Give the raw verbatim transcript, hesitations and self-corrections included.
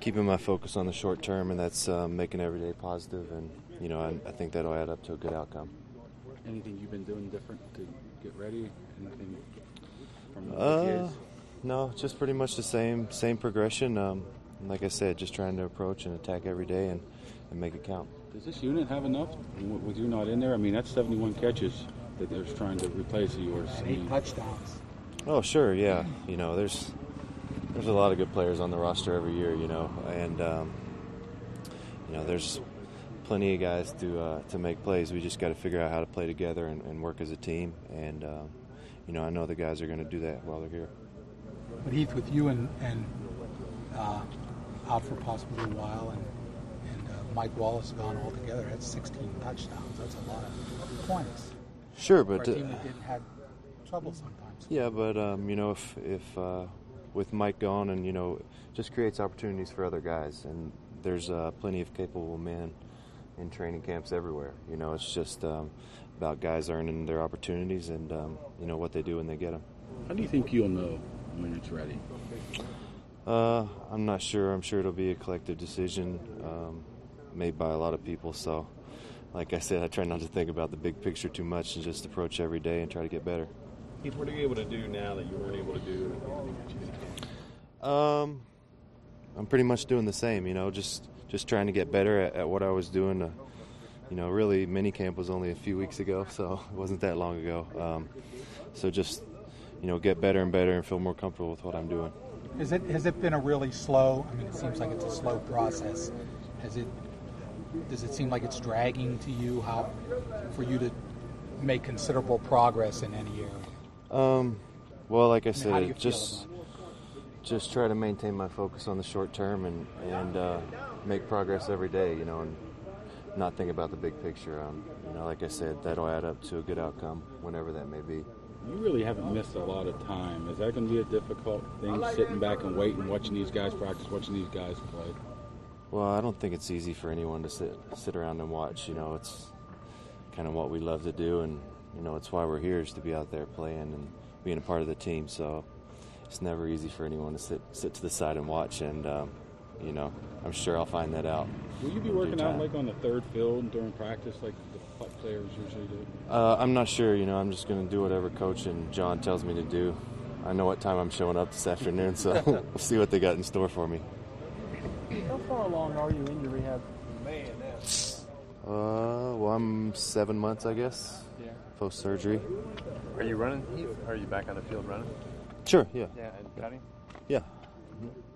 keeping my focus on the short term, and that's um, making every day positive, and you know, I, I think that'll add up to a good outcome. Anything you've been doing different to get ready? Anything from the uh, kids? No, just pretty much the same same progression. Um, like I said, just trying to approach and attack every day and, and make it count. Does this unit have enough with you not in there? I mean, that's seventy-one catches that they're trying to replace yours. I mean, Eight touchdowns. Oh, sure, yeah. You know, there's there's a lot of good players on the roster every year, you know, and um, you know, there's plenty of guys to uh, to make plays. We just got to figure out how to play together and, and work as a team. And um, you know, I know the guys are going to do that while they're here. But Heath, with you and, and uh, out for possibly a while, and and uh, Mike Wallace gone altogether, that's sixteen touchdowns. That's a lot of points. Sure, For but a uh, team that didn't have trouble sometimes. yeah, but um, you know, if if uh, with Mike gone, and you know, just creates opportunities for other guys, and there's uh, plenty of capable men in training camps everywhere. You know, it's just um, about guys earning their opportunities and um, you know what they do when they get them. How do you think you'll know when it's ready? Uh, I'm not sure. I'm sure it'll be a collective decision um, made by a lot of people. So, like I said, I try not to think about the big picture too much and just approach every day and try to get better. Keith, what are you able to do now that you weren't able to do? Um, I'm pretty much doing the same. You know, just just trying to get better at, at what I was doing. Uh, you know, really, minicamp was only a few weeks ago, so it wasn't that long ago. Um, so just, you know, get better and better and feel more comfortable with what I'm doing. Is it has it been a really slow? I mean, it seems like it's a slow process. Has it? Does it seem like it's dragging to you? How for you to make considerable progress in any area? Um, well, like I I mean, how do said, you feel just about it? just try to maintain my focus on the short term and and uh, make progress every day. You know, and not think about the big picture. Um, you know, like I said, that'll add up to a good outcome, whenever that may be. You really haven't missed a lot of time. Is that going to be a difficult thing, sitting back and waiting, watching these guys practice, watching these guys play? Well, I don't think it's easy for anyone to sit sit around and watch. You know, it's kind of what we love to do, and you know, it's why we're here, is to be out there playing and being a part of the team. So it's never easy for anyone to sit sit to the side and watch. And um, you know, I'm sure I'll find that out. Will you be working out like on the third field during practice, like the players usually do? Uh, I'm not sure. You know, I'm just going to do whatever Coach and John tells me to do. I know what time I'm showing up this afternoon, so we'll see what they got in store for me. How far along are you in your rehab? Uh, well, I'm seven months, I guess, Yeah. post-surgery. Are you running, Heath? Are you back on the field running? Sure, yeah. Yeah, and cutting? Yeah. Mm-hmm.